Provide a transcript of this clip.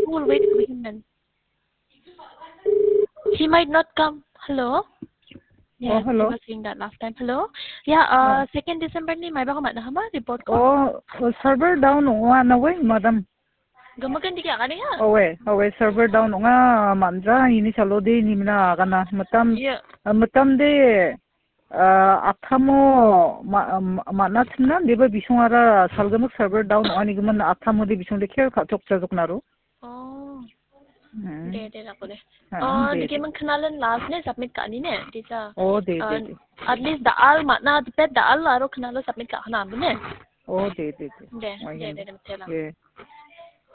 We'll wait for him then. He might not come. Hello? Yes, hello. I was saying that last time. Hello? Yeah, 2nd December ni may ba kumat na hama report ko? Server down nga na way, madam. Gamagan di kaya kaniya? Owe, server down nga mandra ini salodi ni mina kana matam de athamo manatna deba bisongara salgamuk server down ani guman athamo de bisong de kher khatok chajok naru. Oh. De ako de. Di man kanalan last ne submit ka ni ne. Dita. De. At least daal matna pet daal aro kanalo submit ka hana ne. De. De.